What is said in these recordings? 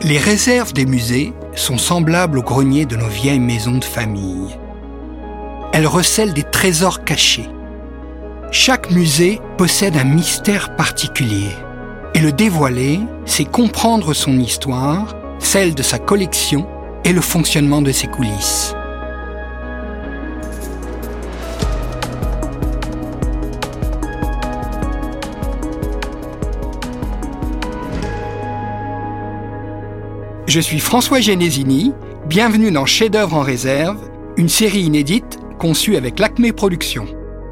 Les réserves des musées sont semblables aux greniers de nos vieilles maisons de famille. Elles recèlent des trésors cachés. Chaque musée possède un mystère particulier. Et le dévoiler, c'est comprendre son histoire, celle de sa collection et le fonctionnement de ses coulisses. Je suis François Genesini, bienvenue dans Chefs-d'œuvre en réserve, une série inédite conçue avec l'Acmé Productions.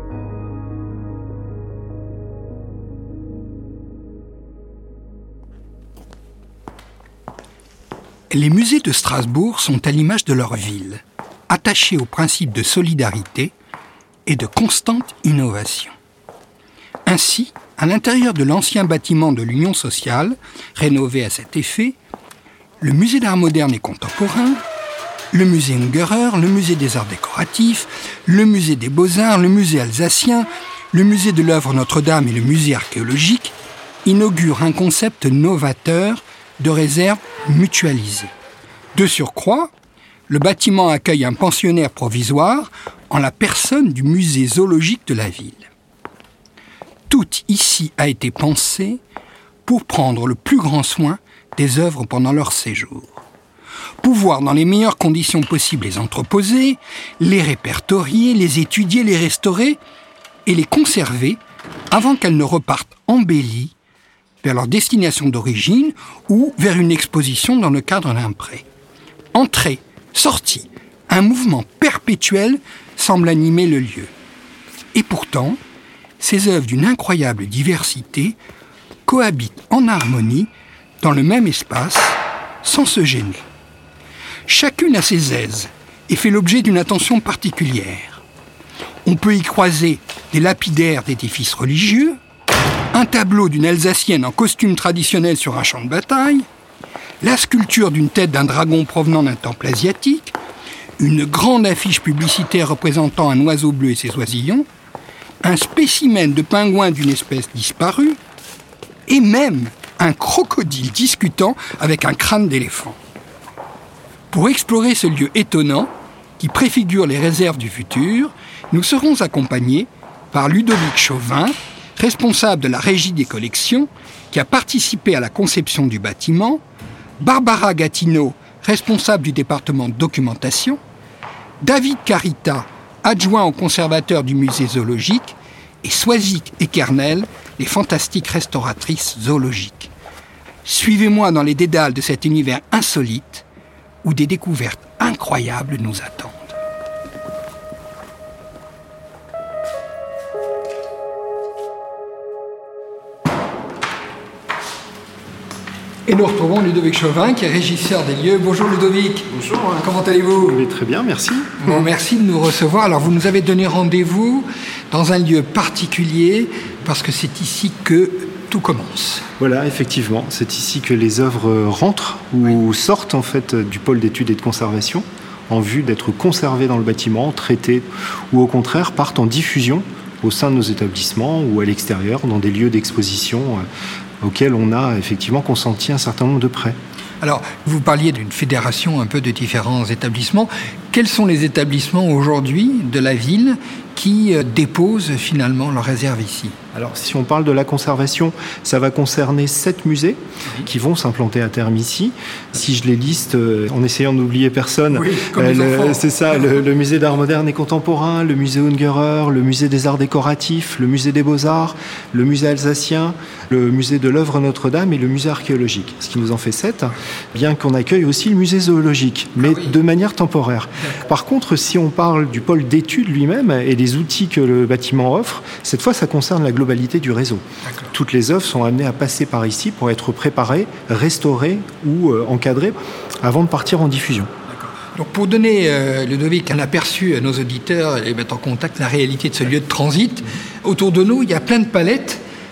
Les musées de Strasbourg sont à l'image de leur ville, attachés aux principes de solidarité et de constante innovation. Ainsi, à l'intérieur de l'ancien bâtiment de l'Union sociale, rénové à cet effet, le musée d'art moderne et contemporain, le musée Ungerer, le musée des arts décoratifs, le musée des beaux-arts, le musée alsacien, le musée de l'œuvre Notre-Dame et le musée archéologique inaugurent un concept novateur de réserve mutualisée. De surcroît, le bâtiment accueille un pensionnaire provisoire en la personne du musée zoologique de la ville. Tout ici a été pensé pour prendre le plus grand soin des œuvres pendant leur séjour. Pouvoir dans les meilleures conditions possibles les entreposer, les répertorier, les étudier, les restaurer et les conserver avant qu'elles ne repartent embellies vers leur destination d'origine ou vers une exposition dans le cadre d'un prêt. Entrée, sortie, un mouvement perpétuel semble animer le lieu. Et pourtant, ces œuvres d'une incroyable diversité cohabitent en harmonie dans le même espace, sans se gêner. Chacune a ses aises et fait l'objet d'une attention particulière. On peut y croiser des lapidaires d'édifices religieux, un tableau d'une Alsacienne en costume traditionnel sur un champ de bataille, la sculpture d'une tête d'un dragon provenant d'un temple asiatique, une grande affiche publicitaire représentant un oiseau bleu et ses oisillons, un spécimen de pingouin d'une espèce disparue, et même un crocodile discutant avec un crâne d'éléphant. Pour explorer ce lieu étonnant, qui préfigure les réserves du futur, nous serons accompagnés par Ludovic Chauvin, responsable de la régie des collections, qui a participé à la conception du bâtiment, Barbara Gatineau, responsable du département de documentation, David Carita, adjoint au conservateur du musée zoologique, et Swazik Ekernel, les fantastiques restauratrices zoologiques. Suivez-moi dans les dédales de cet univers insolite où des découvertes incroyables nous attendent. Et nous retrouvons Ludovic Chauvin, qui est régisseur des lieux. Bonjour Ludovic. Bonjour. Comment allez-vous ? Oui, très bien, merci. Bon, merci de nous recevoir. Alors, vous nous avez donné rendez-vous dans un lieu particulier, parce que c'est ici que tout commence. Voilà, effectivement, c'est ici que les œuvres rentrent ou sortent en fait du pôle d'études et de conservation en vue d'être conservées dans le bâtiment, traitées ou au contraire partent en diffusion au sein de nos établissements ou à l'extérieur dans des lieux d'exposition auxquels on a effectivement consenti un certain nombre de prêts. Alors, vous parliez d'une fédération un peu de différents établissements. Quels sont les établissements aujourd'hui de la ville qui déposent finalement leurs réserves ici ? Alors, si on parle de la conservation, ça va concerner 7 musées qui vont s'implanter à terme ici. Si je les liste, en essayant d'oublier personne, oui, comme les enfants. C'est ça, le musée d'art moderne et contemporain, le musée Ungerer, le musée des arts décoratifs, le musée des beaux-arts, le musée alsacien, le musée de l'œuvre Notre-Dame et le musée archéologique. Ce qui nous en fait 7, bien qu'on accueille aussi le musée zoologique, mais de manière temporaire. Par contre, si on parle du pôle d'études lui-même et des outils que le bâtiment offre, cette fois, ça concerne la globalité du réseau. D'accord. Toutes les œuvres sont amenées à passer par ici pour être préparées, restaurées ou encadrées avant de partir en diffusion. D'accord. Donc pour donner, Ludovic, un aperçu à nos auditeurs et mettre en contact la réalité de ce lieu de transit, autour de nous, il y a plein de palettes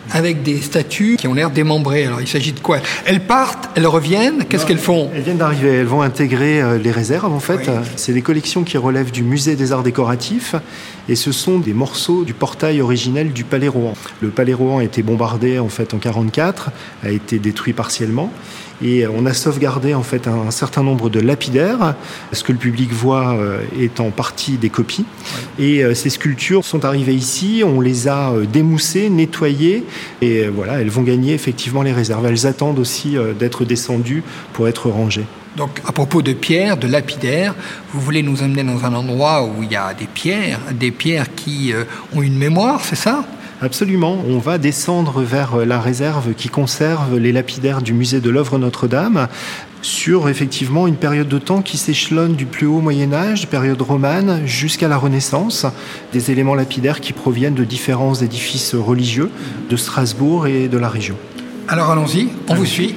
avec des statues qui ont l'air démembrées. Alors, il s'agit de quoi? Elles partent, elles reviennent, qu'est-ce qu'elles font? Elles viennent d'arriver, elles vont intégrer les réserves, en fait. Oui. C'est des collections qui relèvent du musée des arts décoratifs, et ce sont des morceaux du portail originel du Palais Rohan. Le Palais Rohan a été bombardé, en fait, en 1944, a été détruit partiellement. Et on a sauvegardé en fait un certain nombre de lapidaires. Ce que le public voit est en partie des copies. Et ces sculptures sont arrivées ici, on les a démoussées, nettoyées, et voilà, elles vont gagner effectivement les réserves. Elles attendent aussi d'être descendues pour être rangées. Donc, à propos de pierres, de lapidaires, vous voulez nous emmener dans un endroit où il y a des pierres qui ont une mémoire, c'est ça ? Absolument. On va descendre vers la réserve qui conserve les lapidaires du musée de l'œuvre Notre-Dame sur effectivement une période de temps qui s'échelonne du plus haut Moyen-Âge, période romane, jusqu'à la Renaissance. Des éléments lapidaires qui proviennent de différents édifices religieux de Strasbourg et de la région. Alors allons-y, on vous suit.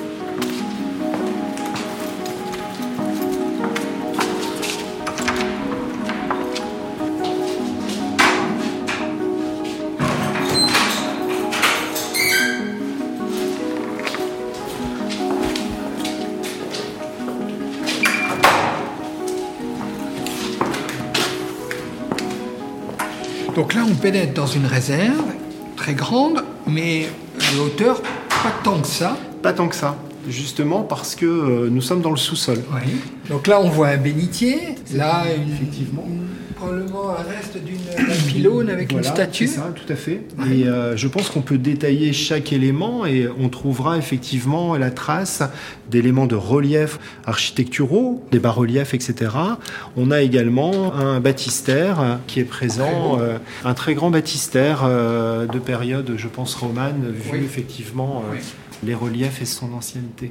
Donc là, on pénètre dans une réserve très grande, mais de hauteur, pas tant que ça. Pas tant que ça, justement parce que nous sommes dans le sous-sol. Oui. Donc là, on voit un bénitier. Là, effectivement. Probablement un reste d'un pylône avec Voilà, une statue. C'est ça, tout à fait. Oui. Et je pense qu'on peut détailler chaque élément et on trouvera effectivement la trace d'éléments de relief architecturaux, des bas-reliefs, etc. On a également un baptistère qui est présent, un très grand baptistère de période, je pense, romane, vu effectivement les reliefs et son ancienneté.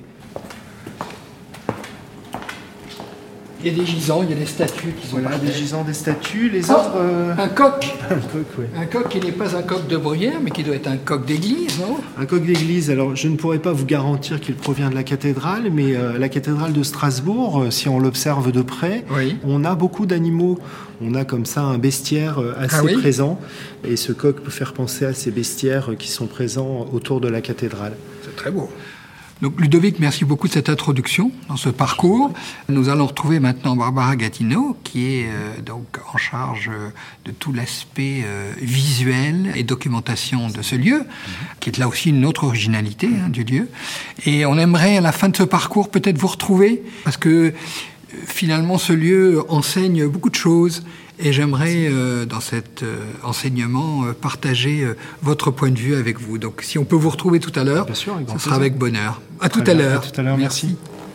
Il y a des gisants, il y a des statues qui sont Voilà, par des terre. gisants, des statues, les autres... Un coq. Un coq, oui. Un coq qui n'est pas un coq de bruyère, mais qui doit être un coq d'église, non? Un coq d'église, alors je ne pourrais pas vous garantir qu'il provient de la cathédrale, mais la cathédrale de Strasbourg, si on l'observe de près, on a beaucoup d'animaux. On a comme ça un bestiaire assez présent, et ce coq peut faire penser à ces bestiaires qui sont présents autour de la cathédrale. C'est très beau. Donc Ludovic, merci beaucoup de cette introduction dans ce parcours. Nous allons retrouver maintenant Barbara Gatineau, qui est donc en charge de tout l'aspect visuel et documentation de ce lieu, qui est là aussi une autre originalité du lieu. Et on aimerait à la fin de ce parcours peut-être vous retrouver, parce que finalement ce lieu enseigne beaucoup de choses. Et j'aimerais, dans cet enseignement, partager votre point de vue avec vous. Donc, si on peut vous retrouver tout à l'heure, ce sera avec bonheur. À tout à l'heure. À tout à l'heure, merci.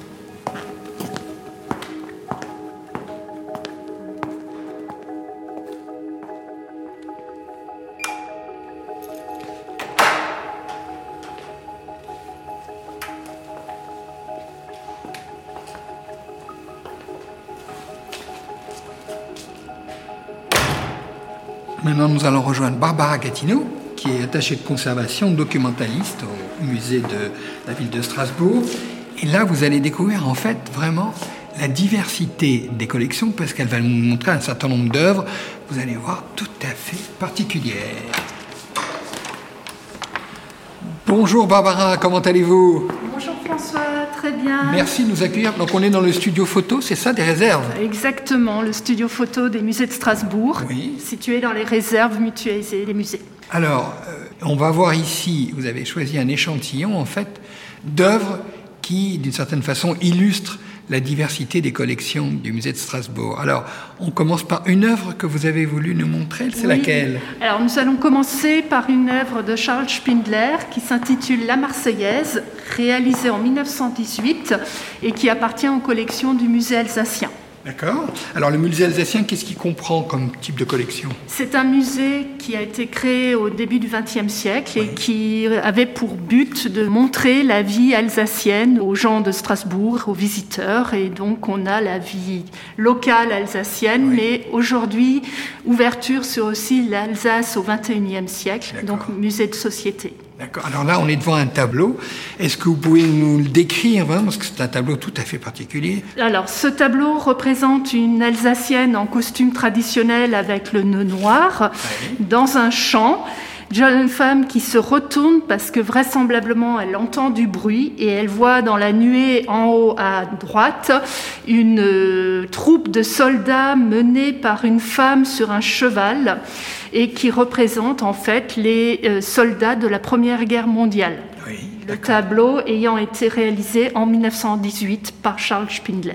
Maintenant, nous allons rejoindre Barbara Gatineau, qui est attachée de conservation, documentaliste au musée de la ville de Strasbourg. Et là, vous allez découvrir en fait vraiment la diversité des collections, parce qu'elle va nous montrer un certain nombre d'œuvres, vous allez voir, tout à fait particulières. Bonjour Barbara, comment allez-vous? Bonjour François, très bien. Merci de nous accueillir. Donc on est dans le studio photo, c'est ça, des réserves? Exactement, le studio photo des musées de Strasbourg, situé dans les réserves mutualisées des musées. Alors, on va voir ici, vous avez choisi un échantillon en fait d'œuvres qui, d'une certaine façon, illustrent la diversité des collections du musée de Strasbourg. Alors, on commence par une œuvre que vous avez voulu nous montrer, c'est laquelle? Alors, nous allons commencer par une œuvre de Charles Spindler qui s'intitule La Marseillaise, réalisée en 1918 et qui appartient aux collections du musée alsacien. D'accord. Alors le musée alsacien, qu'est-ce qu'il comprend comme type de collection? C'est un musée qui a été créé au début du XXe siècle et qui avait pour but de montrer la vie alsacienne aux gens de Strasbourg, aux visiteurs. Et donc on a la vie locale alsacienne, mais aujourd'hui, ouverture sur aussi l'Alsace au XXIe siècle, donc musée de société. D'accord. Alors là, on est devant un tableau. Est-ce que vous pouvez nous le décrire, vraiment, parce que c'est un tableau tout à fait particulier? Alors, ce tableau représente une Alsacienne en costume traditionnel avec le nœud noir dans un champ. jeune femme qui se retourne parce que vraisemblablement elle entend du bruit et elle voit dans la nuée en haut à droite une troupe de soldats menée par une femme sur un cheval et qui représente en fait les soldats de la Première Guerre mondiale. Oui, le tableau ayant été réalisé en 1918 par Charles Spindler.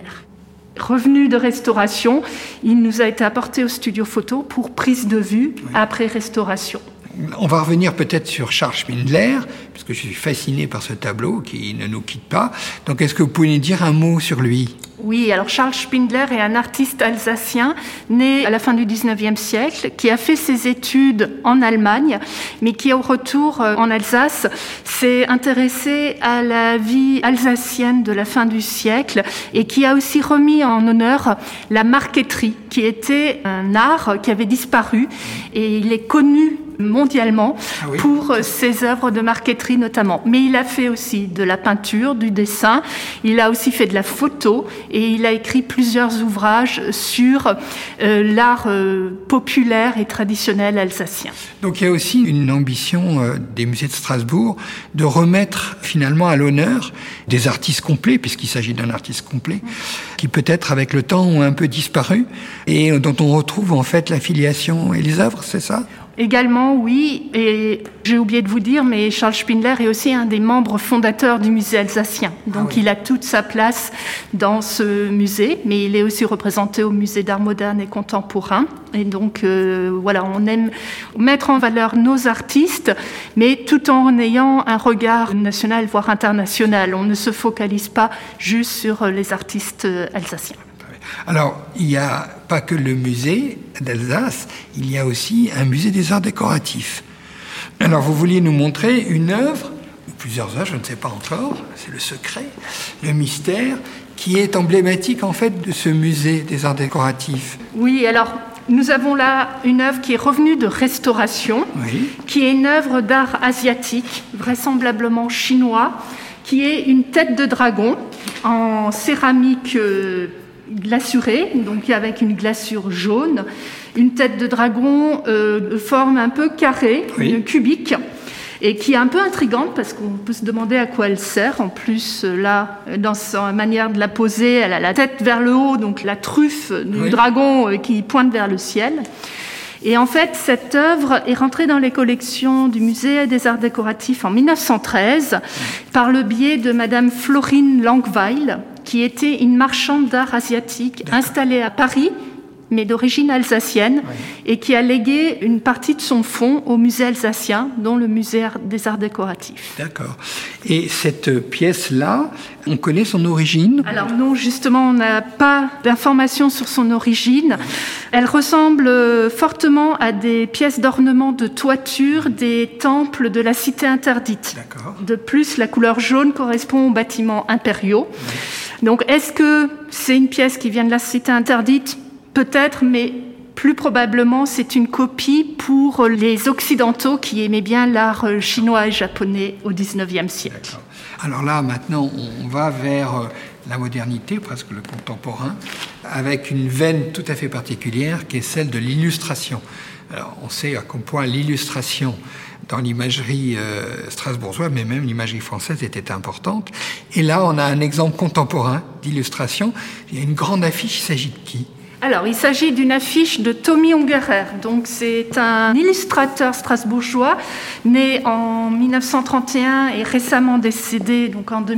Revenu de restauration, il nous a été apporté au studio photo pour prise de vue après restauration. On va revenir peut-être sur Charles Spindler, parce que je suis fasciné par ce tableau qui ne nous quitte pas. Donc, est-ce que vous pouvez nous dire un mot sur lui ? Oui, alors Charles Spindler est un artiste alsacien né à la fin du 19e siècle, qui a fait ses études en Allemagne, mais qui au retour en Alsace s'est intéressé à la vie alsacienne de la fin du siècle et qui a aussi remis en honneur la marqueterie, qui était un art qui avait disparu et il est connu mondialement pour ses œuvres de marqueterie notamment. Mais il a fait aussi de la peinture, du dessin, il a aussi fait de la photo et il a écrit plusieurs ouvrages sur l'art populaire et traditionnel alsacien. Donc il y a aussi une ambition des musées de Strasbourg de remettre finalement à l'honneur des artistes complets, puisqu'il s'agit d'un artiste complet, qui peut-être avec le temps ont un peu disparu et dont on retrouve en fait la filiation et les œuvres, c'est ça ? Également, oui, et j'ai oublié de vous dire, mais Charles Spindler est aussi un des membres fondateurs du musée alsacien. Donc il a toute sa place dans ce musée, mais il est aussi représenté au musée d'art moderne et contemporain. Et donc voilà, on aime mettre en valeur nos artistes, mais tout en ayant un regard national, voire international. On ne se focalise pas juste sur les artistes alsaciens. Alors, il n'y a pas que le musée d'Alsace, il y a aussi un musée des arts décoratifs. Alors, vous vouliez nous montrer une œuvre, ou plusieurs œuvres, je ne sais pas encore, c'est le secret, le mystère, qui est emblématique en fait de ce musée des arts décoratifs. Oui, alors nous avons là une œuvre qui est revenue de restauration, qui est une œuvre d'art asiatique, vraisemblablement chinois, qui est une tête de dragon en céramique glaçurée, donc avec une glaçure jaune, une tête de dragon de forme un peu carrée, cubique, et qui est un peu intrigante parce qu'on peut se demander à quoi elle sert. En plus, là, dans sa manière de la poser, elle a la tête vers le haut, donc la truffe du dragon qui pointe vers le ciel. Et en fait, cette œuvre est rentrée dans les collections du Musée des Arts Décoratifs en 1913 par le biais de Madame Florine Langweil, qui était une marchande d'art asiatique installée à Paris, mais d'origine alsacienne, et qui a légué une partie de son fonds au musée alsacien, dont le musée des arts décoratifs. D'accord. Et cette pièce-là, on connaît son origine ? Alors non, justement, on n'a pas d'informations sur son origine. Elle ressemble fortement à des pièces d'ornement de toiture des temples de la Cité interdite. D'accord. De plus, la couleur jaune correspond aux bâtiments impériaux. Donc, est-ce que c'est une pièce qui vient de la Cité interdite ? Peut-être, mais plus probablement, c'est une copie pour les Occidentaux qui aimaient bien l'art chinois et japonais au XIXe siècle. D'accord. Alors là, maintenant, on va vers la modernité, presque le contemporain, avec une veine tout à fait particulière qui est celle de l'illustration. Alors, on sait à quel point l'illustration dans l'imagerie strasbourgeoise, mais même l'imagerie française était importante. Et là, on a un exemple contemporain d'illustration. Il y a une grande affiche, il s'agit de qui ? Alors, il s'agit d'une affiche de Tommy Ungerer. Donc, c'est un illustrateur strasbourgeois né en 1931 et récemment décédé donc en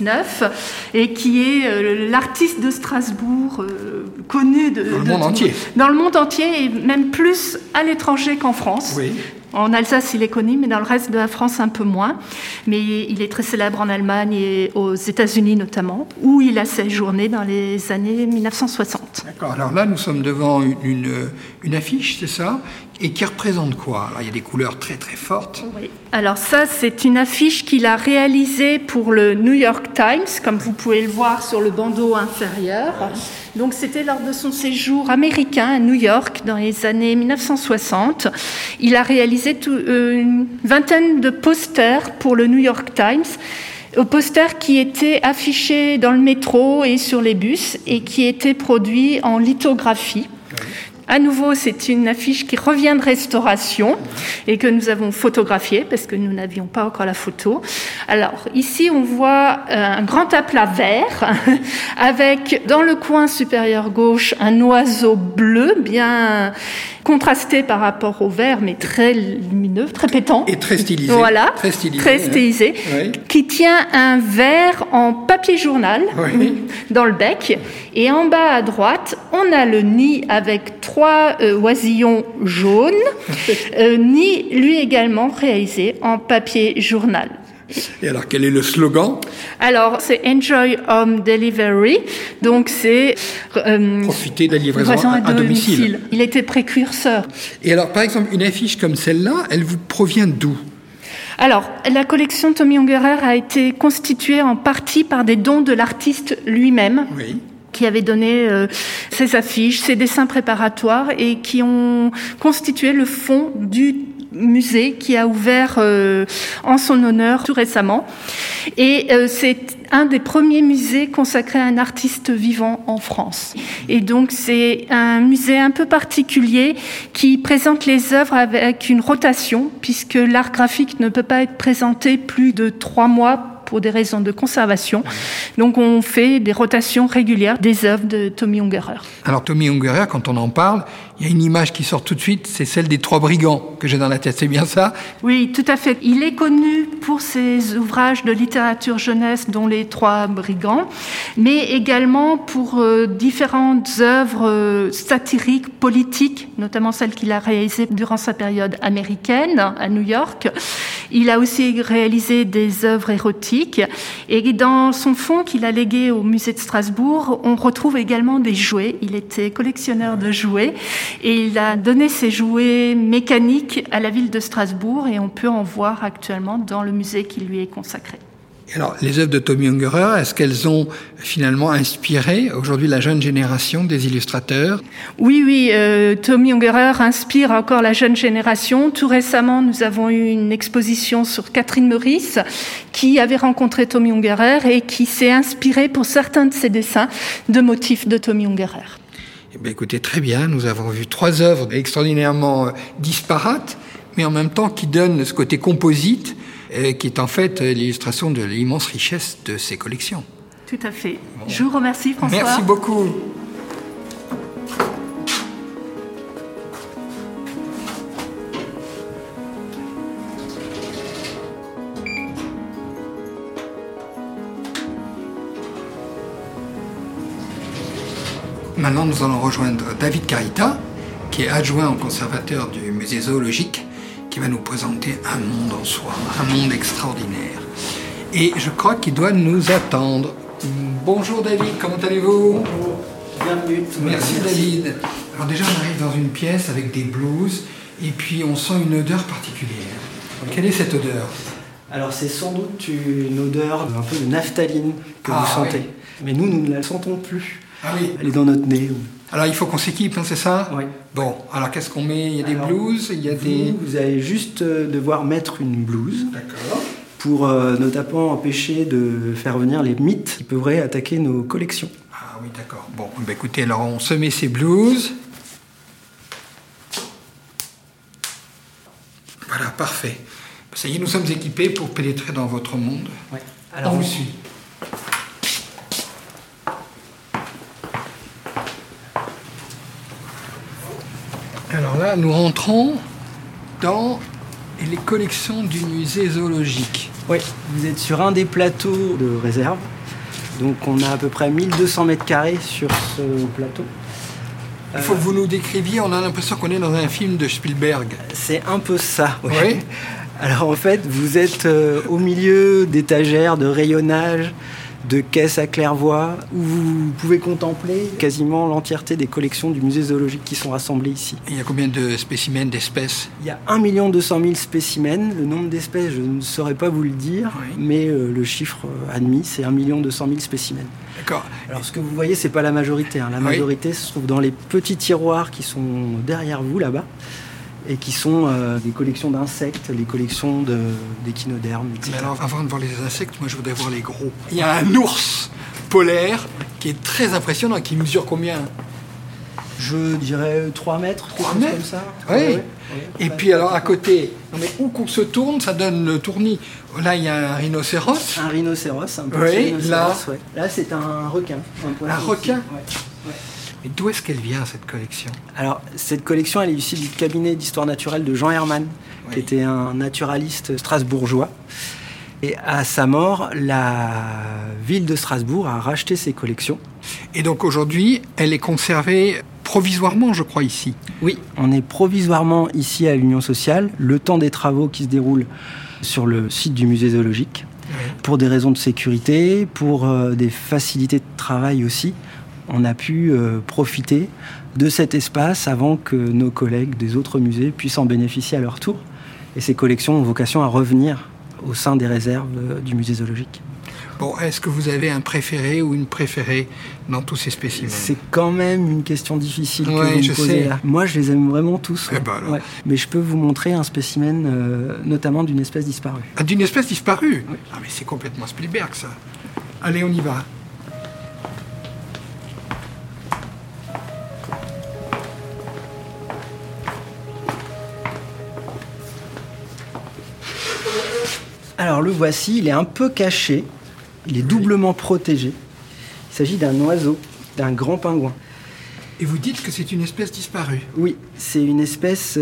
2019 et qui est l'artiste de Strasbourg connu dans le monde entier. Dans le monde entier et même plus à l'étranger qu'en France. Oui. En Alsace, il est connu, mais dans le reste de la France, un peu moins. Mais il est très célèbre en Allemagne et aux États-Unis notamment, où il a séjourné dans les années 1960. D'accord. Alors là, nous sommes devant une affiche, c'est ça ? Et qui représente quoi ? Alors, il y a des couleurs très très fortes. Oui. Alors ça, c'est une affiche qu'il a réalisée pour le New York Times, comme vous pouvez le voir sur le bandeau inférieur. Donc c'était lors de son séjour américain à New York dans les années 1960. Il a réalisé une vingtaine de posters pour le New York Times. Posters qui étaient affichés dans le métro et sur les bus et qui étaient produits en lithographie. À nouveau, c'est une affiche qui revient de restauration et que nous avons photographiée parce que nous n'avions pas encore la photo. Alors, ici, on voit un grand aplat vert avec, dans le coin supérieur gauche, un oiseau bleu bien contrasté par rapport au vert, mais très lumineux, très pétant. Et très stylisé. Voilà, très stylisé, Oui. qui tient un verre en papier journal dans le bec. Et en bas à droite, on a le nid avec 3 oisillons jaunes, nid lui également réalisé en papier journal. Et alors, quel est le slogan ? Alors, c'est Enjoy Home Delivery, donc c'est Profiter de la livraison à domicile. Il était précurseur. Et alors, par exemple, une affiche comme celle-là, elle vous provient d'où ? Alors, la collection Tommy Ungerer a été constituée en partie par des dons de l'artiste lui-même. Oui. Qui avait donné ses affiches, ses dessins préparatoires et qui ont constitué le fond du musée qui a ouvert en son honneur tout récemment. Et c'est un des premiers musées consacrés à un artiste vivant en France. Et donc c'est un musée un peu particulier qui présente les œuvres avec une rotation, puisque l'art graphique ne peut pas être présenté plus de 3 mois pour des raisons de conservation. Donc on fait des rotations régulières des œuvres de Tommy Ungerer. Alors Tommy Ungerer, quand on en parle, il y a une image qui sort tout de suite, c'est celle des 3 brigands que j'ai dans la tête, c'est bien ça ? Oui, tout à fait. Il est connu pour ses ouvrages de littérature jeunesse, dont les 3 brigands, mais également pour différentes œuvres satiriques, politiques, notamment celles qu'il a réalisées durant sa période américaine à New York. Il a aussi réalisé des œuvres érotiques. Et dans son fonds qu'il a légué au musée de Strasbourg, on retrouve également des jouets. Il était collectionneur de jouets et il a donné ses jouets mécaniques à la ville de Strasbourg et on peut en voir actuellement dans le musée qui lui est consacré. Alors, les œuvres de Tommy Ungerer, est-ce qu'elles ont finalement inspiré aujourd'hui la jeune génération des illustrateurs ? Oui, Tommy Ungerer inspire encore la jeune génération. Tout récemment, nous avons eu une exposition sur Catherine Meurice, qui avait rencontré Tommy Ungerer et qui s'est inspirée pour certains de ses dessins de motifs de Tommy Ungerer. Eh bien, écoutez, très bien, nous avons vu 3 œuvres extraordinairement disparates, mais en même temps qui donnent ce côté composite, qui est en fait l'illustration de l'immense richesse de ces collections. Tout à fait. Bon. Je vous remercie, François. Merci beaucoup. Maintenant, nous allons rejoindre David Carita, qui est adjoint au conservateur du musée zoologique, qui va nous présenter un monde en soi, un monde extraordinaire. Et je crois qu'il doit nous attendre. Bonjour David, comment allez-vous ? Bonjour, bienvenue. Merci David. Alors déjà, on arrive dans une pièce avec des blouses, et puis on sent une odeur particulière. Quelle est cette odeur ? Alors c'est sans doute une odeur un peu de naphtaline que vous sentez. Oui. Mais nous ne la sentons plus. Ah oui. Elle est dans notre nez. Alors il faut qu'on s'équipe, hein, c'est ça ? Oui. Bon, alors qu'est-ce qu'on met ? Il y a des blouses, il y a des... Vous allez juste devoir mettre une blouse. D'accord. Pour notamment empêcher de faire venir les mythes qui pourraient attaquer nos collections. Ah oui, d'accord. Bon, bah écoutez, alors on se met ces blouses. Voilà, parfait. Ça y est, nous sommes équipés pour pénétrer dans votre monde. Oui. Alors on vous suit. Alors là, nous rentrons dans les collections du musée zoologique. Oui, vous êtes sur un des plateaux de réserve. Donc on a à peu près 1200 mètres carrés sur ce plateau. Il faut que vous nous décriviez, on a l'impression qu'on est dans un film de Spielberg. C'est un peu ça, oui. Oui. Alors en fait, vous êtes au milieu d'étagères, de rayonnage, de caisses à claire-voie, où vous pouvez contempler quasiment l'entièreté des collections du musée zoologique qui sont rassemblées ici. Et il y a combien de spécimens, d'espèces ? Il y a 1 200 000 spécimens. Le nombre d'espèces, je ne saurais pas vous le dire, oui. Mais le chiffre admis, c'est 1 200 000 spécimens. D'accord. Alors ce que vous voyez, c'est pas la majorité. La majorité se trouve dans les petits tiroirs qui sont derrière vous, là-bas, et qui sont des collections d'insectes, les collections d'échinodermes, etc. Mais alors, avant de voir les insectes, moi je voudrais voir les gros. Il y a un ours polaire qui est très impressionnant, qui mesure combien ? Je dirais 3 mètres, 3 quelque chose mètres comme ça. Oui. Ouais. Et puis alors à côté, où qu'on se tourne, ça donne le tournis. Là, il y a un rhinocéros. Un rhinocéros, un petit Oui, rhinocéros. là. Ouais. Là, c'est un requin. Un requin. Ouais. Et d'où est-ce qu'elle vient, cette collection? Alors, cette collection, elle est issue du cabinet d'histoire naturelle de Jean Herman, qui était un naturaliste strasbourgeois. Et à sa mort, la ville de Strasbourg a racheté ses collections. Et donc aujourd'hui, elle est conservée provisoirement, je crois, ici. Oui, on est provisoirement ici à l'Union sociale, le temps des travaux qui se déroulent sur le site du musée zoologique, pour des raisons de sécurité, pour des facilités de travail aussi. On a pu profiter de cet espace avant que nos collègues des autres musées puissent en bénéficier à leur tour. Et ces collections ont vocation à revenir au sein des réserves du musée zoologique. Bon, est-ce que vous avez un préféré ou une préférée dans tous ces spécimens? C'est quand même une question difficile que vous je me posez sais. là. Moi, je les aime vraiment tous. Eh ben alors. Mais je peux vous montrer un spécimen, notamment d'une espèce disparue. Ah, d'une espèce disparue? Oui. Ah, mais c'est complètement Spielberg, ça. Allez, on y va. Alors le voici, il est un peu caché, il est doublement protégé. Il s'agit d'un oiseau, d'un grand pingouin. Et vous dites que c'est une espèce disparue? Oui, c'est une espèce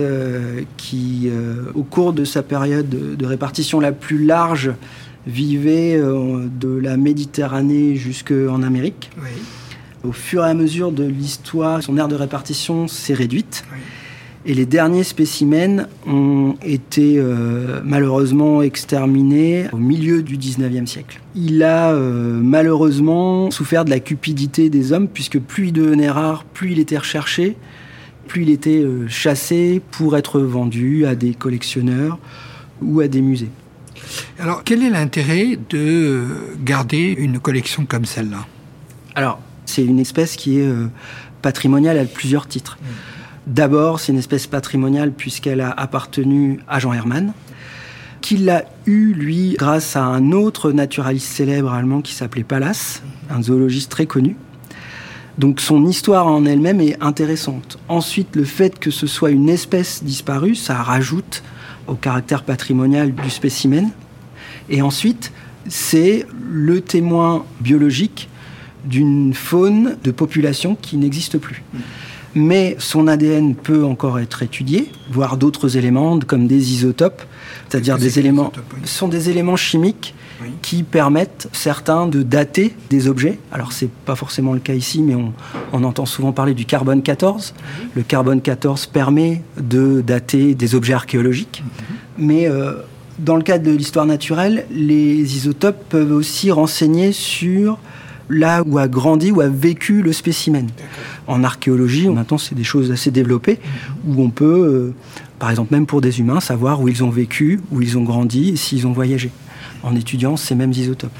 qui, au cours de sa période de répartition la plus large, vivait de la Méditerranée jusqu'en Amérique. Oui. Au fur et à mesure de l'histoire, son aire de répartition s'est réduite. Oui. Et les derniers spécimens ont été malheureusement exterminés au milieu du 19e siècle. Il a malheureusement souffert de la cupidité des hommes, puisque plus il devenait rare, plus il était recherché, plus il était chassé pour être vendu à des collectionneurs ou à des musées. Alors, quel est l'intérêt de garder une collection comme celle-là? Alors, c'est une espèce qui est patrimoniale à plusieurs titres. D'abord, c'est une espèce patrimoniale puisqu'elle a appartenu à Jean Herman, qu'il l'a eu, lui, grâce à un autre naturaliste célèbre allemand qui s'appelait Pallas, un zoologiste très connu. Donc son histoire en elle-même est intéressante. Ensuite, le fait que ce soit une espèce disparue, ça rajoute au caractère patrimonial du spécimen. Et ensuite, c'est le témoin biologique d'une faune de population qui n'existe plus. Mais son ADN peut encore être étudié, voire d'autres éléments comme des isotopes, c'est-à-dire des éléments, sont des éléments chimiques qui permettent certains de dater des objets. Alors c'est pas forcément le cas ici, mais on entend souvent parler du carbone 14. Le carbone 14 permet de dater des objets archéologiques, mais dans le cadre de l'histoire naturelle, les isotopes peuvent aussi renseigner sur là où a grandi, où a vécu le spécimen. En archéologie, maintenant, c'est des choses assez développées, où on peut, par exemple, même pour des humains, savoir où ils ont vécu, où ils ont grandi et s'ils ont voyagé, en étudiant ces mêmes isotopes.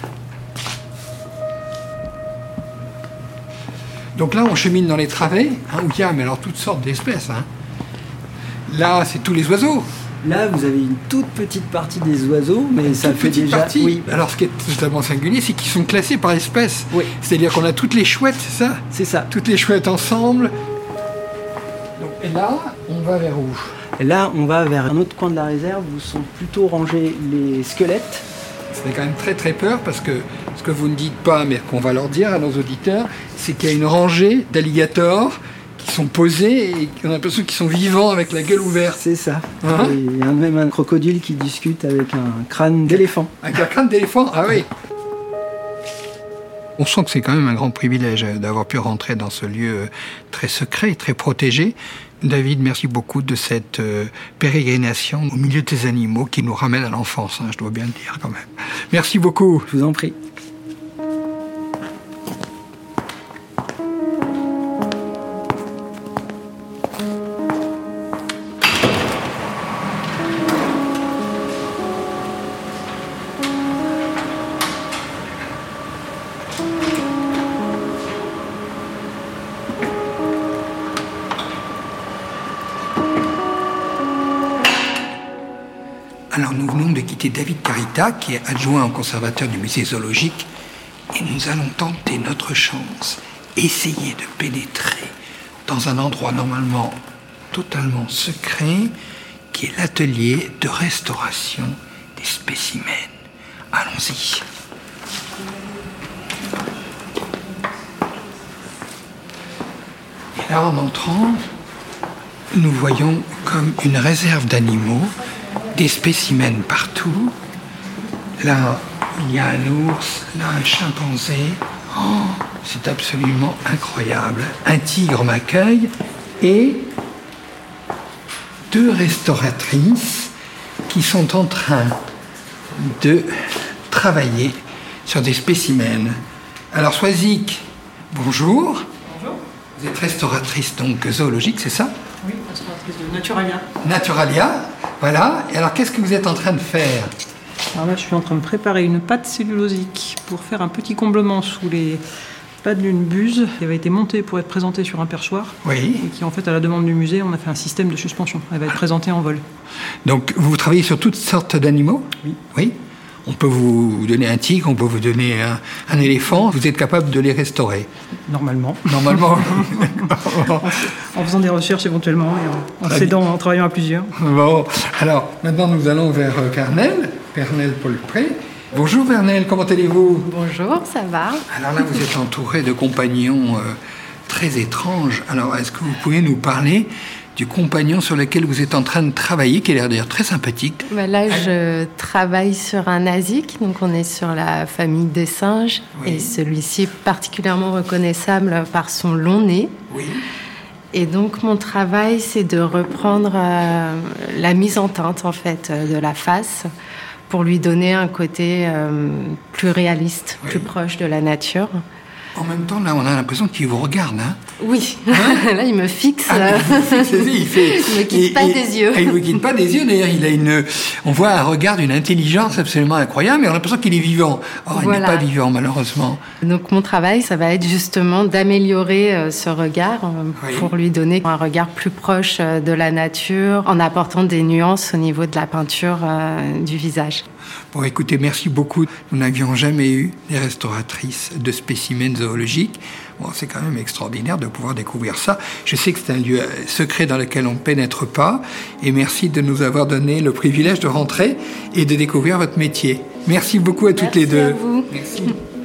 Donc là, on chemine dans les travées, où il y a mais alors toutes sortes d'espèces. Là, c'est tous les oiseaux. Là, vous avez une toute petite partie des oiseaux, mais ça fait déjà... Partie. Oui. Alors, ce qui est totalement singulier, c'est qu'ils sont classés par espèces. Oui. C'est-à-dire qu'on a toutes les chouettes, c'est ça? C'est ça. Toutes les chouettes ensemble. Donc, et là, on va vers où? Et là, on va vers un autre coin de la réserve où sont plutôt rangés les squelettes. Ça fait quand même très très peur parce que ce que vous ne dites pas, mais qu'on va leur dire à nos auditeurs, c'est qu'il y a une rangée d'alligators qui sont posés et on a l'impression qu'ils sont vivants avec la gueule ouverte. C'est ça. Il y a même un crocodile qui discute avec un crâne d'éléphant. Avec un crâne d'éléphant? Ah oui. On sent que c'est quand même un grand privilège d'avoir pu rentrer dans ce lieu très secret, très protégé. David, merci beaucoup de cette pérégrination au milieu des animaux qui nous ramène à l'enfance, je dois bien le dire quand même. Merci beaucoup. Je vous en prie. Alors nous venons de quitter David Carita, qui est adjoint au conservateur du musée zoologique, et nous allons tenter notre chance, essayer de pénétrer dans un endroit normalement totalement secret, qui est l'atelier de restauration des spécimens. Allons-y. Et là, en entrant, nous voyons comme une réserve d'animaux, des spécimens partout. Là, il y a un ours, là, un chimpanzé. Oh, c'est absolument incroyable. Un tigre m'accueille et 2 restauratrices qui sont en train de travailler sur des spécimens. Alors, Swazik, bonjour. Bonjour. Vous êtes restauratrice donc zoologique, c'est ça? Oui, restauratrice de Naturalia. Naturalia, voilà. Et alors, qu'est-ce que vous êtes en train de faire? Alors là, je suis en train de préparer une pâte cellulosique pour faire un petit comblement sous les pattes d'une buse qui avait été montée pour être présentée sur un perchoir. Oui. Et qui, en fait, à la demande du musée, on a fait un système de suspension. Elle va être présentée en vol. Donc, vous travaillez sur toutes sortes d'animaux? Oui. Oui. On peut vous donner un tigre, on peut vous donner un éléphant. Vous êtes capable de les restaurer? Normalement. Normalement. En faisant des recherches éventuellement et en s'aidant, en travaillant à plusieurs. Bon. Alors, maintenant, nous allons vers Vernel. Vernel Paulpré. Bonjour Vernel, comment allez-vous? Bonjour, ça va? Alors là, vous êtes entouré de compagnons très étranges. Alors, est-ce que vous pouvez nous parler du compagnon sur lequel vous êtes en train de travailler, qui a l'air d'ailleurs très sympathique? Là, je travaille sur un asique, donc on est sur la famille des singes, Oui. et celui-ci est particulièrement reconnaissable par son long nez. Oui. Et donc, mon travail, c'est de reprendre la mise en teinte, en fait, de la face, pour lui donner un côté plus réaliste, Oui. plus proche de la nature. En même temps, là, on a l'impression qu'il vous regarde, hein? Oui, Hein? là, il me fixe. Il me quitte pas des yeux. Il ne me quitte pas des yeux. D'ailleurs, on voit un regard d'une intelligence absolument incroyable, mais on a l'impression qu'il est vivant. Or, il n'est pas vivant, malheureusement. Donc, mon travail, ça va être justement d'améliorer ce regard Oui. pour lui donner un regard plus proche de la nature, en apportant des nuances au niveau de la peinture du visage. Bon, écoutez, merci beaucoup. Nous n'avions jamais eu des restauratrices de spécimens zoologiques. Bon, c'est quand même extraordinaire de pouvoir découvrir ça. Je sais que c'est un lieu secret dans lequel on ne pénètre pas. Et merci de nous avoir donné le privilège de rentrer et de découvrir votre métier. Merci beaucoup à toutes les deux. Merci à vous. Merci.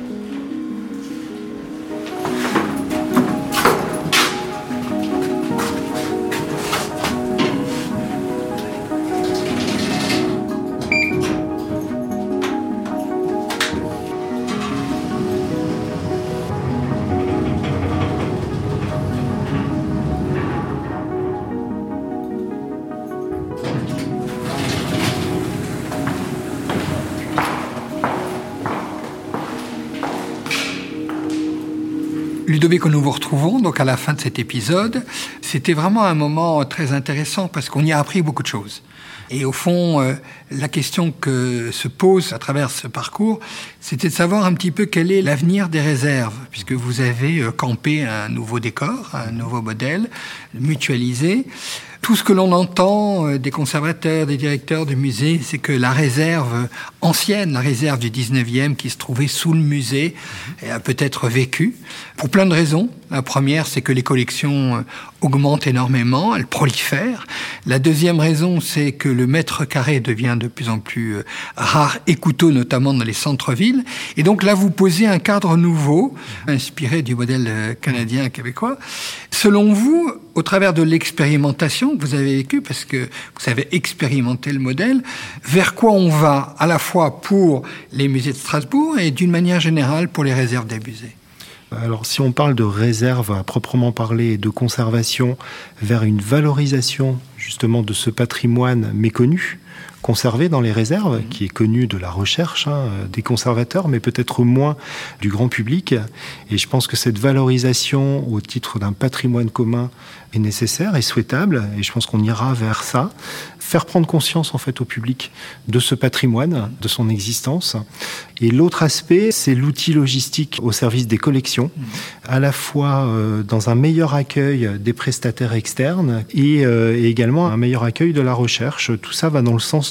Ludovic, nous vous retrouvons donc à la fin de cet épisode. C'était vraiment un moment très intéressant parce qu'on y a appris beaucoup de choses. Et au fond, la question que se pose à travers ce parcours, c'était de savoir un petit peu quel est l'avenir des réserves, puisque vous avez campé un nouveau décor, un nouveau modèle, mutualisé. Tout ce que l'on entend des conservateurs, des directeurs de musées, c'est que la réserve ancienne, la réserve du 19e qui se trouvait sous le musée, a peut-être vécu pour plein de raisons. La première, c'est que les collections augmentent énormément, elles prolifèrent. La deuxième raison, c'est que le mètre carré devient de plus en plus rare et coûteux, notamment dans les centres-villes. Et donc là, vous posez un cadre nouveau, inspiré du modèle canadien-québécois. Selon vous, au travers de l'expérimentation que vous avez vécue, parce que vous avez expérimenté le modèle, vers quoi on va à la fois pour les musées de Strasbourg et d'une manière générale pour les réserves des musées? Alors, si on parle de réserve à proprement parler et de conservation vers une valorisation justement de ce patrimoine méconnu, conservé dans les réserves, qui est connu de la recherche des conservateurs, mais peut-être moins du grand public. Et je pense que cette valorisation au titre d'un patrimoine commun est nécessaire et souhaitable, et je pense qu'on ira vers ça. Faire prendre conscience en fait au public de ce patrimoine, de son existence. Et l'autre aspect, c'est l'outil logistique au service des collections, à la fois dans un meilleur accueil des prestataires externes et également un meilleur accueil de la recherche. Tout ça va dans le sens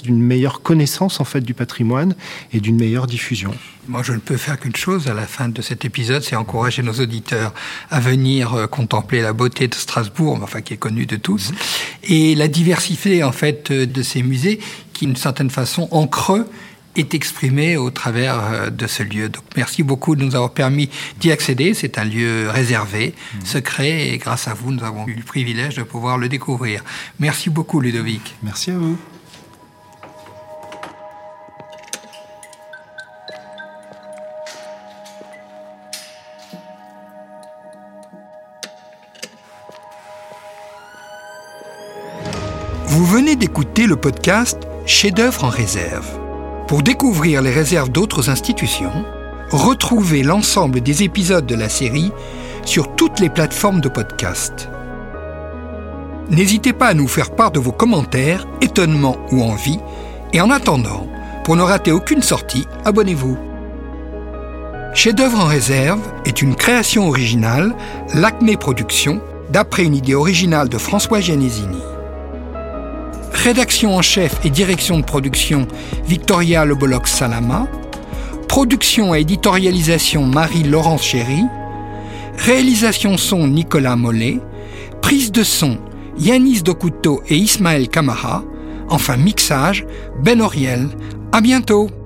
sens d'une meilleure connaissance en fait du patrimoine et d'une meilleure diffusion. Moi, je ne peux faire qu'une chose à la fin de cet épisode, c'est encourager nos auditeurs à venir contempler la beauté de Strasbourg, enfin qui est connue de tous, et la diversité en fait de ces musées qui, d'une certaine façon, en creux, est exprimée au travers de ce lieu. Donc, merci beaucoup de nous avoir permis d'y accéder. C'est un lieu réservé, secret, et grâce à vous, nous avons eu le privilège de pouvoir le découvrir. Merci beaucoup, Ludovic. Merci à vous. Vous venez d'écouter le podcast Chefs-d'œuvre en réserve. Pour découvrir les réserves d'autres institutions, retrouvez l'ensemble des épisodes de la série sur toutes les plateformes de podcast. N'hésitez pas à nous faire part de vos commentaires, étonnements ou envies, et en attendant, pour ne rater aucune sortie, abonnez-vous. Chefs-d'œuvre en réserve est une création originale, l'Acmé Productions, d'après une idée originale de François Gianesini. Rédaction en chef et direction de production, Victoria Lebolox-Salama. Production et éditorialisation, Marie-Laurence Chéry. Réalisation son, Nicolas Mollet. Prise de son, Yanis Dokuto et Ismaël Kamara. Enfin mixage, Ben Auriel. À bientôt.